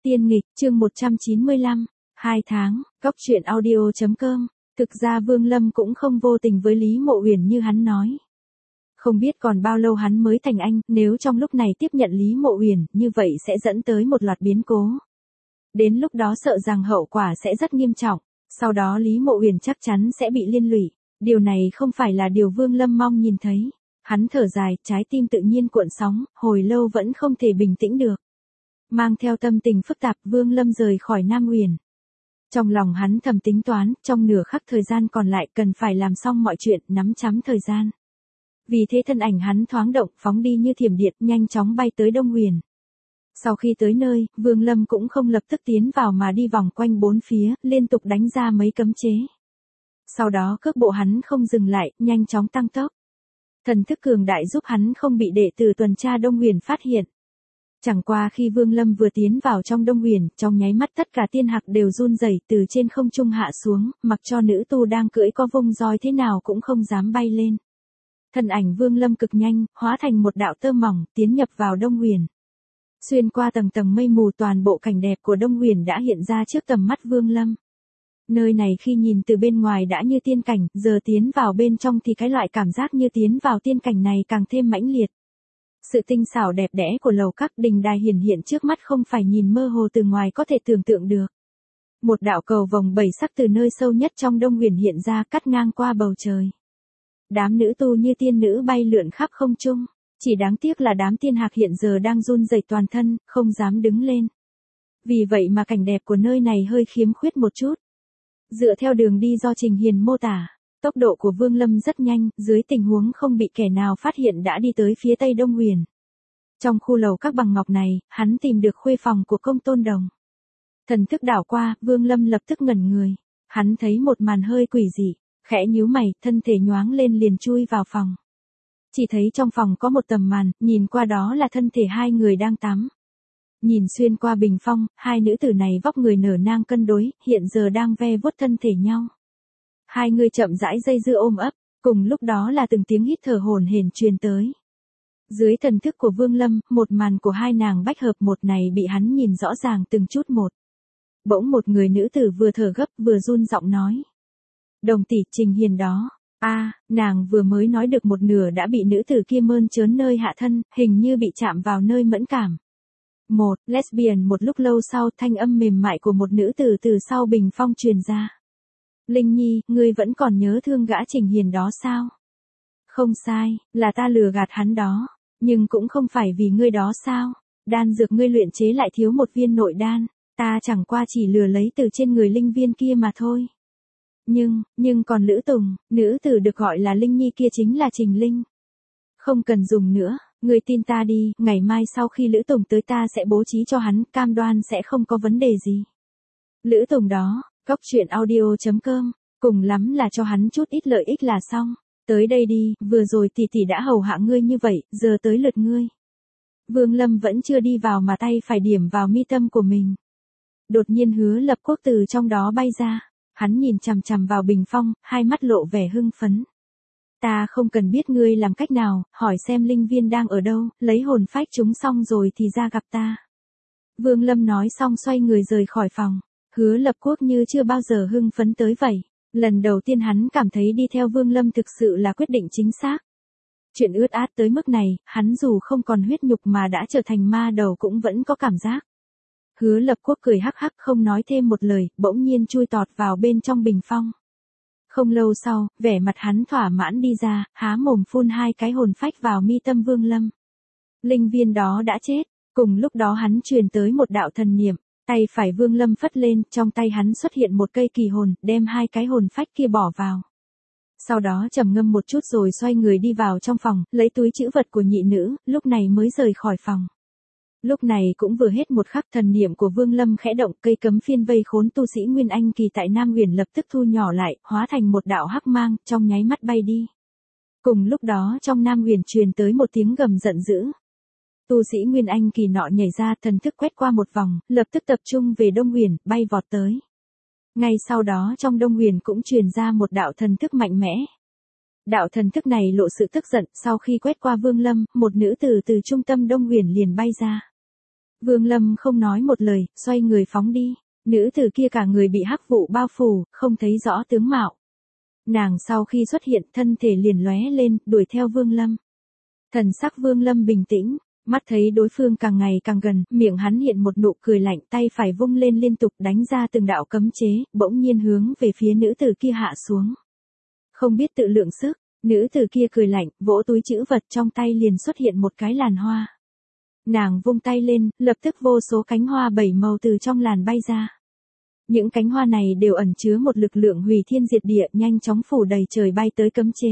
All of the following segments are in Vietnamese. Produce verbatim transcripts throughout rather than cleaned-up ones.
Tiên nghịch, chương một trăm chín mươi lăm, hai tháng, Cóc truyện audio chấm com. Thực ra Vương Lâm cũng không vô tình với Lý Mộ Uyển như hắn nói. Không biết còn bao lâu hắn mới thành anh, nếu trong lúc này tiếp nhận Lý Mộ Uyển, như vậy sẽ dẫn tới một loạt biến cố. Đến lúc đó sợ rằng hậu quả sẽ rất nghiêm trọng, sau đó Lý Mộ Uyển chắc chắn sẽ bị liên lụy. Điều này không phải là điều Vương Lâm mong nhìn thấy. Hắn thở dài, trái tim tự nhiên cuộn sóng, hồi lâu vẫn không thể bình tĩnh được. Mang theo tâm tình phức tạp, Vương Lâm rời khỏi Nam Uyển. Trong lòng hắn thầm tính toán, trong nửa khắc thời gian còn lại cần phải làm xong mọi chuyện, nắm chấm thời gian. Vì thế thân ảnh hắn thoáng động, phóng đi như thiểm điện, nhanh chóng bay tới Đông Uyển. Sau khi tới nơi, Vương Lâm cũng không lập tức tiến vào mà đi vòng quanh bốn phía, liên tục đánh ra mấy cấm chế. Sau đó cước bộ hắn không dừng lại, nhanh chóng tăng tốc. Thần thức cường đại giúp hắn không bị đệ tử tuần tra Đông Uyển phát hiện. Chẳng qua khi Vương Lâm vừa tiến vào trong Đông Uyển, trong nháy mắt tất cả tiên hạc đều run rẩy từ trên không trung hạ xuống, mặc cho nữ tu đang cưỡi có vung roi thế nào cũng không dám bay lên. Thân ảnh Vương Lâm cực nhanh, hóa thành một đạo tơ mỏng, tiến nhập vào Đông Uyển. Xuyên qua tầng tầng mây mù, toàn bộ cảnh đẹp của Đông Uyển đã hiện ra trước tầm mắt Vương Lâm. Nơi này khi nhìn từ bên ngoài đã như tiên cảnh, giờ tiến vào bên trong thì cái loại cảm giác như tiến vào tiên cảnh này càng thêm mãnh liệt. Sự tinh xảo đẹp đẽ của lầu các đình đài hiển hiện trước mắt không phải nhìn mơ hồ từ ngoài có thể tưởng tượng được. Một đạo cầu vồng bảy sắc từ nơi sâu nhất trong Đông Uyển hiện ra, cắt ngang qua bầu trời. Đám nữ tu như tiên nữ bay lượn khắp không trung, chỉ đáng tiếc là đám tiên hạc hiện giờ đang run rẩy toàn thân, không dám đứng lên. Vì vậy mà cảnh đẹp của nơi này hơi khiếm khuyết một chút. Dựa theo đường đi do Trình Hiền mô tả, tốc độ của Vương Lâm rất nhanh, dưới tình huống không bị kẻ nào phát hiện đã đi tới phía tây Đông Uyển. Trong khu lầu các bằng ngọc này, hắn tìm được khuê phòng của Công Tôn Đồng. Thần thức đảo qua, Vương Lâm lập tức ngẩn người. Hắn thấy một màn hơi quỷ dị, khẽ nhíu mày, thân thể nhoáng lên liền chui vào phòng. Chỉ thấy trong phòng có một tấm màn, nhìn qua đó là thân thể hai người đang tắm. Nhìn xuyên qua bình phong, hai nữ tử này vóc người nở nang cân đối, hiện giờ đang ve vuốt thân thể nhau. Hai người chậm rãi dây dưa ôm ấp, cùng lúc đó là từng tiếng hít thở hổn hển truyền tới. Dưới thần thức của Vương Lâm, một màn của hai nàng bách hợp một này bị hắn nhìn rõ ràng từng chút một. Bỗng một người nữ tử vừa thở gấp vừa run giọng nói. Đồng tỷ, Trình Hiền đó. A, à, nàng vừa mới nói được một nửa đã bị nữ tử kia mơn trớn nơi hạ thân, hình như bị chạm vào nơi mẫn cảm. Một, lesbian. Một lúc lâu sau, thanh âm mềm mại của một nữ tử từ sau bình phong truyền ra. Linh Nhi, ngươi vẫn còn nhớ thương gã Trình Hiền đó sao? Không sai, là ta lừa gạt hắn đó, nhưng cũng không phải vì ngươi đó sao? Đan dược ngươi luyện chế lại thiếu một viên nội đan, ta chẳng qua chỉ lừa lấy từ trên người linh viên kia mà thôi. Nhưng, nhưng còn Lữ Tùng, nữ tử được gọi là Linh Nhi kia chính là Trình Linh. Không cần dùng nữa, ngươi tin ta đi, ngày mai sau khi Lữ Tùng tới ta sẽ bố trí cho hắn, cam đoan sẽ không có vấn đề gì. Lữ Tùng đó, Cóc truyện audio chấm com, cùng lắm là cho hắn chút ít lợi ích là xong. Tới đây đi, vừa rồi tỷ tỷ đã hầu hạ ngươi như vậy, giờ tới lượt ngươi. Vương Lâm vẫn chưa đi vào mà tay phải điểm vào mi tâm của mình. Đột nhiên Hứa Lập Quốc từ trong đó bay ra, hắn nhìn chằm chằm vào bình phong, hai mắt lộ vẻ hưng phấn. Ta không cần biết ngươi làm cách nào, hỏi xem linh viên đang ở đâu, lấy hồn phách chúng xong rồi thì ra gặp ta. Vương Lâm nói xong xoay người rời khỏi phòng. Hứa Lập Quốc như chưa bao giờ hưng phấn tới vậy. Lần đầu tiên hắn cảm thấy đi theo Vương Lâm thực sự là quyết định chính xác. Chuyện ướt át tới mức này, hắn dù không còn huyết nhục mà đã trở thành ma đầu cũng vẫn có cảm giác. Hứa Lập Quốc cười hắc hắc không nói thêm một lời, bỗng nhiên chui tọt vào bên trong bình phong. Không lâu sau, vẻ mặt hắn thỏa mãn đi ra, há mồm phun hai cái hồn phách vào mi tâm Vương Lâm. Linh viên đó đã chết, cùng lúc đó hắn truyền tới một đạo thần niệm. Tay phải Vương Lâm phất lên, trong tay hắn xuất hiện một cây kỳ hồn, đem hai cái hồn phách kia bỏ vào. Sau đó trầm ngâm một chút rồi xoay người đi vào trong phòng, lấy túi trữ vật của nhị nữ, lúc này mới rời khỏi phòng. Lúc này cũng vừa hết một khắc, thần niệm của Vương Lâm khẽ động, cây cấm phiên vây khốn tu sĩ Nguyên Anh kỳ tại Nam Uyển lập tức thu nhỏ lại, hóa thành một đạo hắc mang, trong nháy mắt bay đi. Cùng lúc đó trong Nam Uyển truyền tới một tiếng gầm giận dữ. Tu sĩ Nguyên Anh kỳ nọ nhảy ra, thần thức quét qua một vòng, lập tức tập trung về Đông Uyển, bay vọt tới. Ngay sau đó trong Đông Uyển cũng truyền ra một đạo thần thức mạnh mẽ. Đạo thần thức này lộ sự tức giận, sau khi quét qua Vương Lâm, một nữ tử từ trung tâm Đông Uyển liền bay ra. Vương Lâm không nói một lời, xoay người phóng đi. Nữ tử kia cả người bị hắc vụ bao phủ, không thấy rõ tướng mạo. Nàng sau khi xuất hiện, thân thể liền lóe lên, đuổi theo Vương Lâm. Thần sắc Vương Lâm bình tĩnh, mắt thấy đối phương càng ngày càng gần, miệng hắn hiện một nụ cười lạnh, tay phải vung lên liên tục đánh ra từng đạo cấm chế, bỗng nhiên hướng về phía nữ tử kia hạ xuống. Không biết tự lượng sức, nữ tử kia cười lạnh, vỗ túi trữ vật trong tay liền xuất hiện một cái làn hoa. Nàng vung tay lên, lập tức vô số cánh hoa bảy màu từ trong làn bay ra. Những cánh hoa này đều ẩn chứa một lực lượng hủy thiên diệt địa, nhanh chóng phủ đầy trời bay tới cấm chế.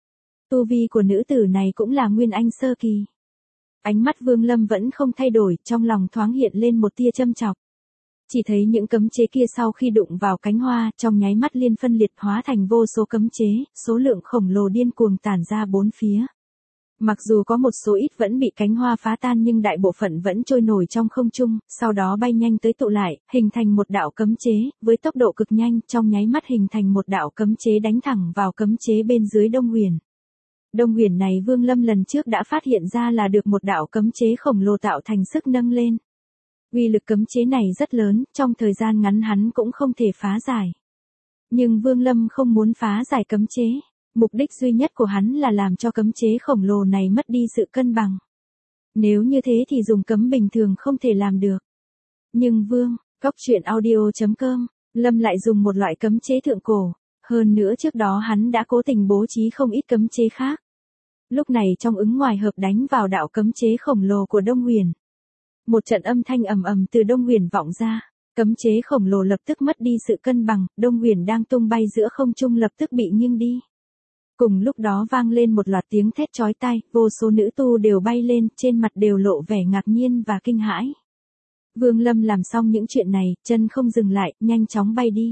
Tu vi của nữ tử này cũng là nguyên anh sơ kỳ. Ánh mắt Vương Lâm vẫn không thay đổi, trong lòng thoáng hiện lên một tia châm chọc. Chỉ thấy những cấm chế kia sau khi đụng vào cánh hoa, trong nháy mắt liên phân liệt hóa thành vô số cấm chế, số lượng khổng lồ điên cuồng tản ra bốn phía. Mặc dù có một số ít vẫn bị cánh hoa phá tan nhưng đại bộ phận vẫn trôi nổi trong không trung, sau đó bay nhanh tới tụ lại, hình thành một đạo cấm chế, với tốc độ cực nhanh, trong nháy mắt hình thành một đạo cấm chế đánh thẳng vào cấm chế bên dưới Đông Huyền. Đông Huyền này Vương Lâm lần trước đã phát hiện ra là được một đạo cấm chế khổng lồ tạo thành sức nâng lên. Uy lực cấm chế này rất lớn, trong thời gian ngắn hắn cũng không thể phá giải. Nhưng Vương Lâm không muốn phá giải cấm chế. Mục đích duy nhất của hắn là làm cho cấm chế khổng lồ này mất đi sự cân bằng. Nếu như thế thì dùng cấm bình thường không thể làm được. Nhưng Vương, Cốc Truyện Audio chấm com, Lâm lại dùng một loại cấm chế thượng cổ. Hơn nữa trước đó hắn đã cố tình bố trí không ít cấm chế khác. Lúc này trong ứng ngoài hợp đánh vào đạo cấm chế khổng lồ của Đông Huyền. Một trận âm thanh ầm ầm từ Đông Huyền vọng ra. Cấm chế khổng lồ lập tức mất đi sự cân bằng, Đông Huyền đang tung bay giữa không trung lập tức bị nghiêng đi. Cùng lúc đó vang lên một loạt tiếng thét chói tai, vô số nữ tu đều bay lên, trên mặt đều lộ vẻ ngạc nhiên và kinh hãi. Vương Lâm làm xong những chuyện này, chân không dừng lại, nhanh chóng bay đi.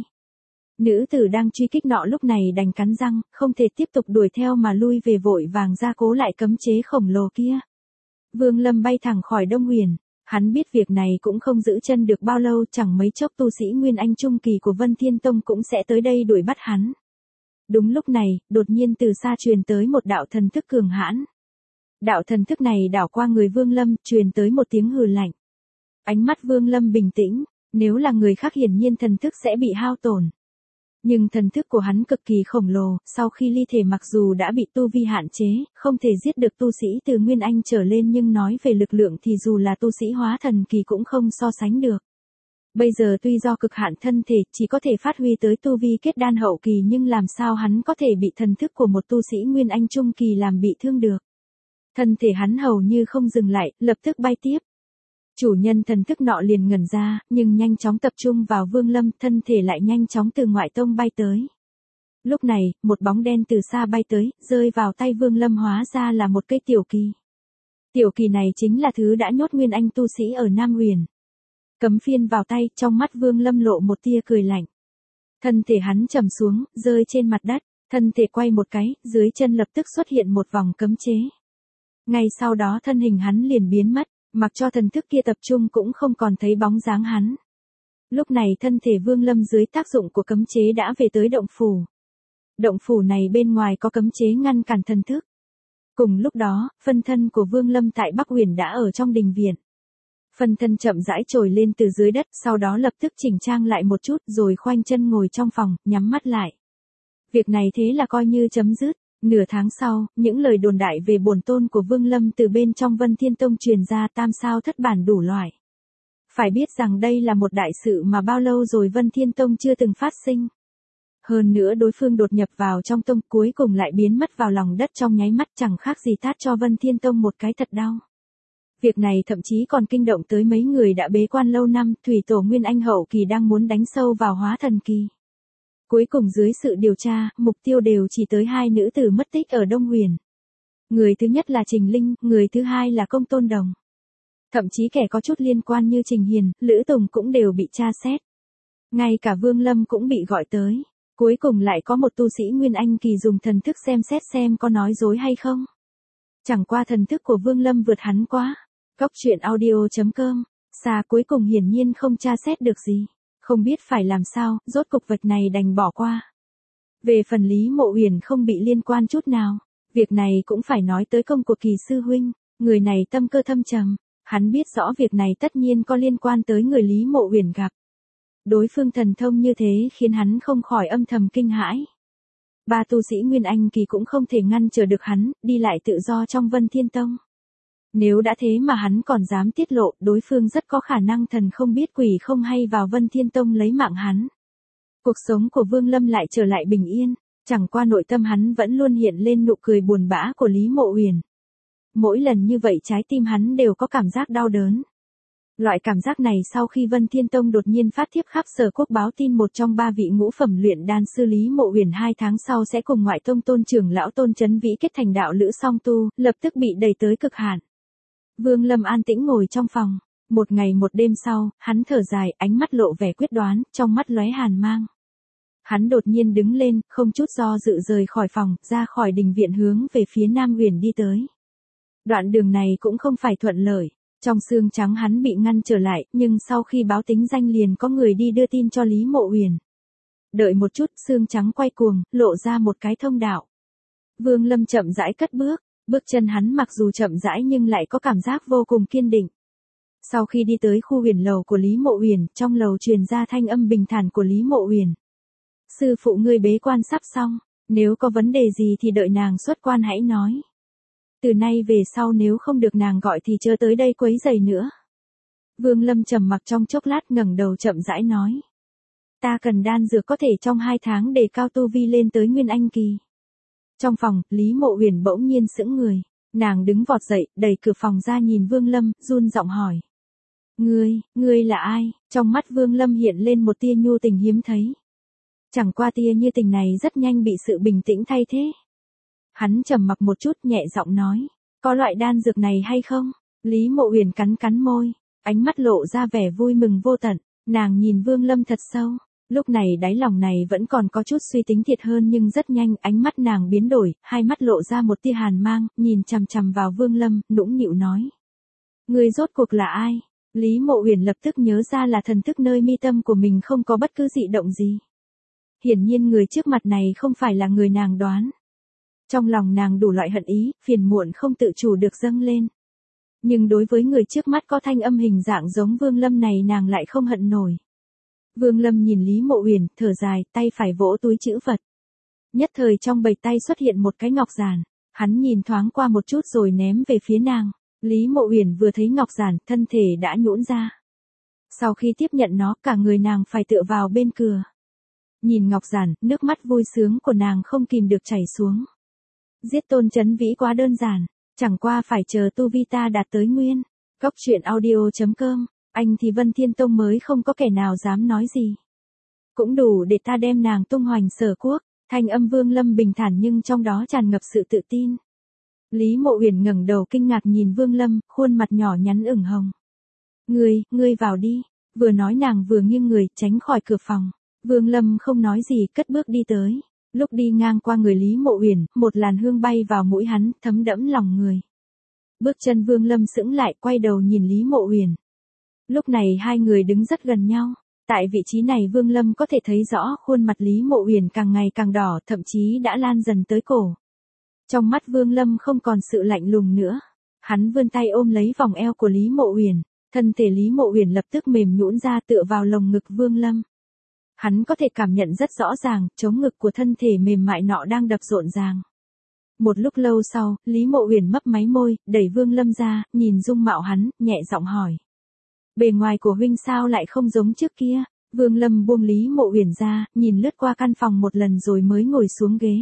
Nữ tử đang truy kích nọ lúc này đành cắn răng, không thể tiếp tục đuổi theo mà lui về vội vàng ra cố lại cấm chế khổng lồ kia. Vương Lâm bay thẳng khỏi Đông Huyền, hắn biết việc này cũng không giữ chân được bao lâu, chẳng mấy chốc tu sĩ Nguyên Anh Trung Kỳ của Vân Thiên Tông cũng sẽ tới đây đuổi bắt hắn. Đúng lúc này, đột nhiên từ xa truyền tới một đạo thần thức cường hãn. Đạo thần thức này đảo qua người Vương Lâm, truyền tới một tiếng hừ lạnh. Ánh mắt Vương Lâm bình tĩnh, nếu là người khác hiển nhiên thần thức sẽ bị hao tổn. Nhưng thần thức của hắn cực kỳ khổng lồ, sau khi ly thể mặc dù đã bị tu vi hạn chế, không thể giết được tu sĩ từ Nguyên Anh trở lên nhưng nói về lực lượng thì dù là tu sĩ hóa thần kỳ cũng không so sánh được. Bây giờ tuy do cực hạn thân thể chỉ có thể phát huy tới tu vi kết đan hậu kỳ nhưng làm sao hắn có thể bị thần thức của một tu sĩ Nguyên Anh Trung Kỳ làm bị thương được. Thân thể hắn hầu như không dừng lại, lập tức bay tiếp. Chủ nhân thần thức nọ liền ngẩn ra, nhưng nhanh chóng tập trung vào Vương Lâm, thân thể lại nhanh chóng từ ngoại tông bay tới. Lúc này, một bóng đen từ xa bay tới, rơi vào tay Vương Lâm hóa ra là một cây tiểu kỳ. Tiểu kỳ này chính là thứ đã nhốt Nguyên Anh tu sĩ ở Nam Huyền. Cấm phiên vào tay, trong mắt Vương Lâm lộ một tia cười lạnh. Thân thể hắn trầm xuống, rơi trên mặt đất, thân thể quay một cái, dưới chân lập tức xuất hiện một vòng cấm chế. Ngay sau đó thân hình hắn liền biến mất, mặc cho thần thức kia tập trung cũng không còn thấy bóng dáng hắn. Lúc này thân thể Vương Lâm dưới tác dụng của cấm chế đã về tới động phủ. Động phủ này bên ngoài có cấm chế ngăn cản thần thức. Cùng lúc đó, phân thân của Vương Lâm tại Bắc Huyền đã ở trong đình viện. Phân thân chậm rãi trồi lên từ dưới đất, sau đó lập tức chỉnh trang lại một chút rồi khoanh chân ngồi trong phòng, nhắm mắt lại. Việc này thế là coi như chấm dứt. Nửa tháng sau, những lời đồn đại về bổn tôn của Vương Lâm từ bên trong Vân Thiên Tông truyền ra, tam sao thất bản đủ loại. Phải biết rằng đây là một đại sự mà bao lâu rồi Vân Thiên Tông chưa từng phát sinh. Hơn nữa đối phương đột nhập vào trong tông cuối cùng lại biến mất vào lòng đất trong nháy mắt, chẳng khác gì tát cho Vân Thiên Tông một cái thật đau. Việc này thậm chí còn kinh động tới mấy người đã bế quan lâu năm, thủy tổ Nguyên Anh hậu kỳ đang muốn đánh sâu vào hóa thần kỳ. Cuối cùng dưới sự điều tra, mục tiêu đều chỉ tới hai nữ tử mất tích ở Đông Huyền. Người thứ nhất là Trình Linh, người thứ hai là Công Tôn Đồng. Thậm chí kẻ có chút liên quan như Trình Hiền, Lữ Tùng cũng đều bị tra xét. Ngay cả Vương Lâm cũng bị gọi tới. Cuối cùng lại có một tu sĩ Nguyên Anh kỳ dùng thần thức xem xét xem có nói dối hay không. Chẳng qua thần thức của Vương Lâm vượt hắn quá. Cốc Truyện Audio chấm com, xa cuối cùng hiển nhiên không tra xét được gì. Không biết phải làm sao, rốt cục vật này đành bỏ qua. Về phần Lý Mộ Huyền không bị liên quan chút nào. Việc này cũng phải nói tới công của Kỳ sư huynh. Người này tâm cơ thâm trầm. Hắn biết rõ việc này tất nhiên có liên quan tới người Lý Mộ Uyển gặp. Đối phương thần thông như thế khiến hắn không khỏi âm thầm kinh hãi. Ba tu sĩ Nguyên Anh kỳ cũng không thể ngăn trở được hắn, đi lại tự do trong Vân Thiên Tông. Nếu đã thế mà hắn còn dám tiết lộ, đối phương rất có khả năng thần không biết quỷ không hay vào Vân Thiên Tông lấy mạng hắn. Cuộc sống của Vương Lâm lại trở lại bình yên, chẳng qua nội tâm hắn vẫn luôn hiện lên nụ cười buồn bã của Lý Mộ Uyển. Mỗi lần như vậy trái tim hắn đều có cảm giác đau đớn. Loại cảm giác này sau khi Vân Thiên Tông đột nhiên phát thiếp khắp Sở Quốc báo tin một trong ba vị ngũ phẩm luyện đan sư Lý Mộ Uyển hai tháng sau sẽ cùng ngoại tông tôn trưởng lão Tôn Chấn Vĩ kết thành đạo lữ song tu, lập tức bị đẩy tới cực hạn. Vương Lâm an tĩnh ngồi trong phòng, một ngày một đêm sau, hắn thở dài, ánh mắt lộ vẻ quyết đoán, trong mắt lóe hàn mang. Hắn đột nhiên đứng lên, không chút do dự rời khỏi phòng, ra khỏi đình viện hướng về phía Nam Uyển đi tới. Đoạn đường này cũng không phải thuận lợi. Trong xương trắng hắn bị ngăn trở lại, nhưng sau khi báo tính danh liền có người đi đưa tin cho Lý Mộ Uyển. Đợi một chút, xương trắng quay cuồng, lộ ra một cái thông đạo. Vương Lâm chậm rãi cất bước, bước chân hắn mặc dù chậm rãi nhưng lại có cảm giác vô cùng kiên định. Sau khi đi tới khu huyền lầu của Lý Mộ Uyển, trong lầu truyền ra thanh âm bình thản của Lý Mộ Uyển. Sư phụ ngươi bế quan sắp xong, nếu có vấn đề gì thì đợi nàng xuất quan hãy nói. Từ nay về sau nếu không được nàng gọi thì chớ tới đây quấy rầy nữa. Vương Lâm trầm mặc trong chốc lát ngẩng đầu chậm rãi nói. Ta cần đan dược có thể trong hai tháng để cao tu vi lên tới Nguyên Anh kỳ. Trong phòng, Lý Mộ Uyển bỗng nhiên sững người. Nàng đứng vọt dậy, đẩy cửa phòng ra nhìn Vương Lâm, run giọng hỏi. Ngươi, ngươi là ai? Trong mắt Vương Lâm hiện lên một tia nhu tình hiếm thấy. Chẳng qua tia như tình này rất nhanh bị sự bình tĩnh thay thế. Hắn trầm mặc một chút nhẹ giọng nói, có loại đan dược này hay không? Lý Mộ Uyển cắn cắn môi, ánh mắt lộ ra vẻ vui mừng vô tận, nàng nhìn Vương Lâm thật sâu, lúc này đáy lòng này vẫn còn có chút suy tính thiệt hơn nhưng rất nhanh ánh mắt nàng biến đổi, hai mắt lộ ra một tia hàn mang, nhìn chằm chằm vào Vương Lâm, nũng nịu nói. Ngươi rốt cuộc là ai? Lý Mộ Uyển lập tức nhớ ra là thần thức nơi mi tâm của mình không có bất cứ dị động gì. Hiển nhiên người trước mặt này không phải là người nàng đoán. Trong lòng nàng đủ loại hận ý, phiền muộn không tự chủ được dâng lên. Nhưng đối với người trước mắt có thanh âm hình dạng giống Vương Lâm này nàng lại không hận nổi. Vương Lâm nhìn Lý Mộ Uyển, thở dài, tay phải vỗ túi trữ vật. Nhất thời trong bầy tay xuất hiện một cái ngọc giản, hắn nhìn thoáng qua một chút rồi ném về phía nàng. Lý Mộ Uyển vừa thấy ngọc giản, thân thể đã nhũn ra. Sau khi tiếp nhận nó, cả người nàng phải tựa vào bên cửa. Nhìn ngọc giản, nước mắt vui sướng của nàng không kìm được chảy xuống. Giết Tôn Chấn Vĩ quá đơn giản, chẳng qua phải chờ tu vi ta đạt tới nguyên. Cốc truyện audio chấm com, anh thì Vân Thiên Tông mới không có kẻ nào dám nói gì. Cũng đủ để ta đem nàng tung hoành Sở Quốc, thanh âm Vương Lâm bình thản nhưng trong đó tràn ngập sự tự tin. Lý Mộ Uyển ngẩng đầu kinh ngạc nhìn Vương Lâm, khuôn mặt nhỏ nhắn ửng hồng. Ngươi, ngươi vào đi, vừa nói nàng vừa nghiêng người, tránh khỏi cửa phòng. Vương Lâm không nói gì, cất bước đi tới. Lúc đi ngang qua người Lý Mộ Uyển, một làn hương bay vào mũi hắn, thấm đẫm lòng người. Bước chân Vương Lâm sững lại, quay đầu nhìn Lý Mộ Uyển. Lúc này hai người đứng rất gần nhau. Tại vị trí này Vương Lâm có thể thấy rõ khuôn mặt Lý Mộ Uyển càng ngày càng đỏ, thậm chí đã lan dần tới cổ. Trong mắt Vương Lâm không còn sự lạnh lùng nữa. Hắn vươn tay ôm lấy vòng eo của Lý Mộ Uyển, thân thể Lý Mộ Uyển lập tức mềm nhũn ra tựa vào lồng ngực Vương Lâm. Hắn có thể cảm nhận rất rõ ràng, chống ngực của thân thể mềm mại nọ đang đập rộn ràng. Một lúc lâu sau, Lý Mộ Uyển mấp máy môi, đẩy Vương Lâm ra, nhìn dung mạo hắn, nhẹ giọng hỏi. Bề ngoài của huynh sao lại không giống trước kia? Vương Lâm buông Lý Mộ Uyển ra, nhìn lướt qua căn phòng một lần rồi mới ngồi xuống ghế.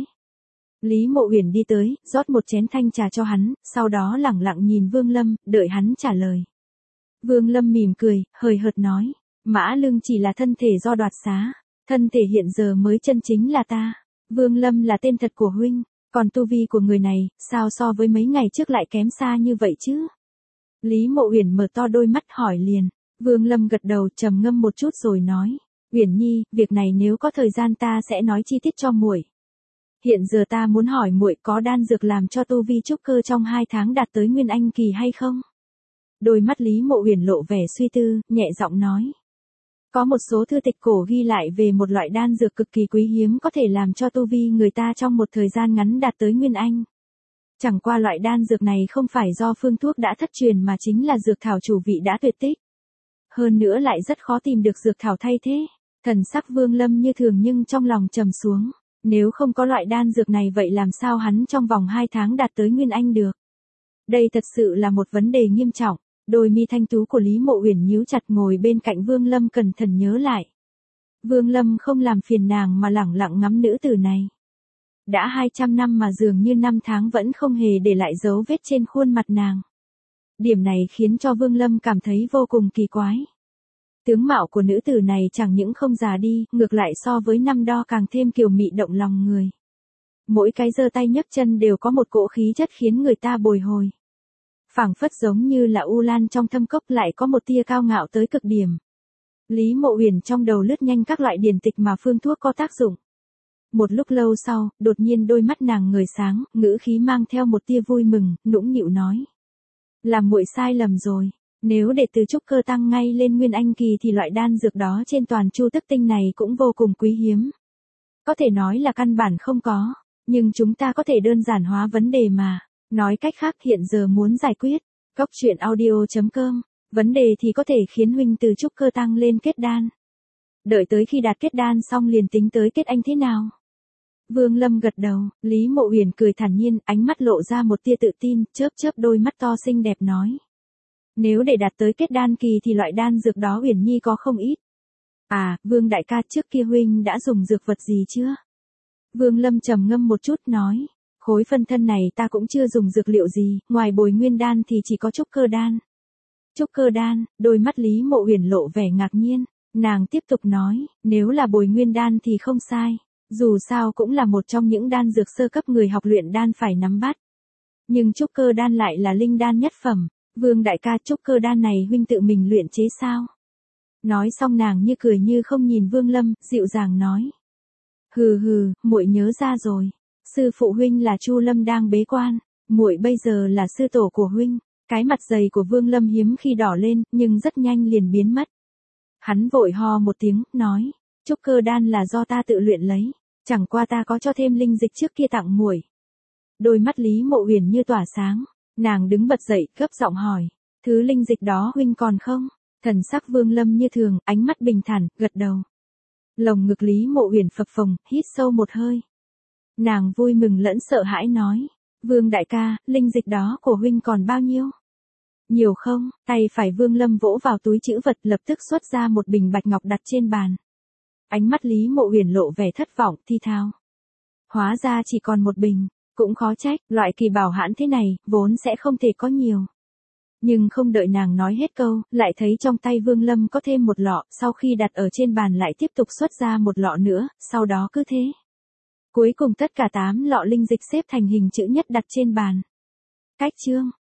Lý Mộ Uyển đi tới, rót một chén thanh trà cho hắn, sau đó lẳng lặng nhìn Vương Lâm, đợi hắn trả lời. Vương Lâm mỉm cười, hời hợt nói. Mã Lương chỉ là thân thể do đoạt xá, thân thể hiện giờ mới chân chính là ta. Vương Lâm là tên thật của huynh, còn tu vi của người này, sao so với mấy ngày trước lại kém xa như vậy chứ? Lý Mộ Uyển mở to đôi mắt hỏi liền. Vương Lâm gật đầu trầm ngâm một chút rồi nói. Uyển Nhi, việc này nếu có thời gian ta sẽ nói chi tiết cho muội. Hiện giờ ta muốn hỏi muội có đan dược làm cho tu vi trúc cơ trong hai tháng đạt tới Nguyên Anh kỳ hay không? Đôi mắt Lý Mộ Uyển lộ vẻ suy tư, nhẹ giọng nói. Có một số thư tịch cổ ghi lại về một loại đan dược cực kỳ quý hiếm có thể làm cho tu vi người ta trong một thời gian ngắn đạt tới Nguyên Anh. Chẳng qua loại đan dược này không phải do phương thuốc đã thất truyền mà chính là dược thảo chủ vị đã tuyệt tích. Hơn nữa lại rất khó tìm được dược thảo thay thế. Thần sắc Vương Lâm như thường nhưng trong lòng trầm xuống. Nếu không có loại đan dược này vậy làm sao hắn trong vòng hai tháng đạt tới Nguyên Anh được? Đây thật sự là một vấn đề nghiêm trọng. Đôi mi thanh tú của Lý Mộ Uyển nhíu chặt ngồi bên cạnh Vương Lâm cẩn thận nhớ lại. Vương Lâm không làm phiền nàng mà lẳng lặng ngắm nữ tử này. Đã hai trăm năm mà dường như năm tháng vẫn không hề để lại dấu vết trên khuôn mặt nàng. Điểm này khiến cho Vương Lâm cảm thấy vô cùng kỳ quái. Tướng mạo của nữ tử này chẳng những không già đi, ngược lại so với năm đó càng thêm kiều mị động lòng người. Mỗi cái giơ tay nhấc chân đều có một cỗ khí chất khiến người ta bồi hồi. Phảng phất giống như là u lan trong thâm cốc lại có một tia cao ngạo tới cực điểm. Lý Mộ Uyển trong đầu lướt nhanh các loại điển tịch mà phương thuốc có tác dụng. Một lúc lâu sau, đột nhiên đôi mắt nàng ngời sáng, ngữ khí mang theo một tia vui mừng, nũng nịu nói. Làm muội sai lầm rồi, nếu để từ trúc cơ tăng ngay lên Nguyên Anh kỳ thì loại đan dược đó trên toàn Chu Tức Tinh này cũng vô cùng quý hiếm. Có thể nói là căn bản không có, nhưng chúng ta có thể đơn giản hóa vấn đề mà. Nói cách khác hiện giờ muốn giải quyết. Cốc truyện audio chấm com. Vấn đề thì có thể khiến huynh từ trúc cơ tăng lên kết đan. Đợi tới khi đạt kết đan xong liền tính tới kết anh thế nào? Vương Lâm gật đầu, Lý Mộ Uyển cười thản nhiên, ánh mắt lộ ra một tia tự tin, chớp chớp đôi mắt to xinh đẹp nói. Nếu để đạt tới kết đan kỳ thì loại đan dược đó Uyển Nhi có không ít. À, Vương đại ca trước kia huynh đã dùng dược vật gì chưa? Vương Lâm trầm ngâm một chút nói. Khối phân thân này ta cũng chưa dùng dược liệu gì, ngoài bồi nguyên đan thì chỉ có trúc cơ đan. Trúc cơ đan, đôi mắt Lý Mộ Uyển lộ vẻ ngạc nhiên, nàng tiếp tục nói, nếu là bồi nguyên đan thì không sai, dù sao cũng là một trong những đan dược sơ cấp người học luyện đan phải nắm bắt. Nhưng trúc cơ đan lại là linh đan nhất phẩm, Vương đại ca trúc cơ đan này huynh tự mình luyện chế sao? Nói xong nàng như cười như không nhìn Vương Lâm, dịu dàng nói. Hừ hừ, muội nhớ ra rồi. Sư phụ huynh là Chu Lâm đang bế quan, muội bây giờ là sư tổ của huynh. Cái mặt dày của Vương Lâm hiếm khi đỏ lên, nhưng rất nhanh liền biến mất. Hắn vội ho một tiếng, nói, trúc cơ đan là do ta tự luyện lấy, chẳng qua ta có cho thêm linh dịch trước kia tặng muội. Đôi mắt Lý Mộ Uyển như tỏa sáng, nàng đứng bật dậy, gấp giọng hỏi, thứ linh dịch đó huynh còn không? Thần sắc Vương Lâm như thường, ánh mắt bình thản, gật đầu. Lồng ngực Lý Mộ Uyển phập phồng, hít sâu một hơi. Nàng vui mừng lẫn sợ hãi nói, Vương đại ca, linh dịch đó của huynh còn bao nhiêu? Nhiều không? Tay phải Vương Lâm vỗ vào túi trữ vật lập tức xuất ra một bình bạch ngọc đặt trên bàn. Ánh mắt Lý Mộ Uyển lộ vẻ thất vọng, thi thao. Hóa ra chỉ còn một bình, cũng khó trách, loại kỳ bảo hãn thế này, vốn sẽ không thể có nhiều. Nhưng không đợi nàng nói hết câu, lại thấy trong tay Vương Lâm có thêm một lọ, sau khi đặt ở trên bàn lại tiếp tục xuất ra một lọ nữa, sau đó cứ thế. Cuối cùng tất cả tám lọ linh dịch xếp thành hình chữ nhất đặt trên bàn. Cách chương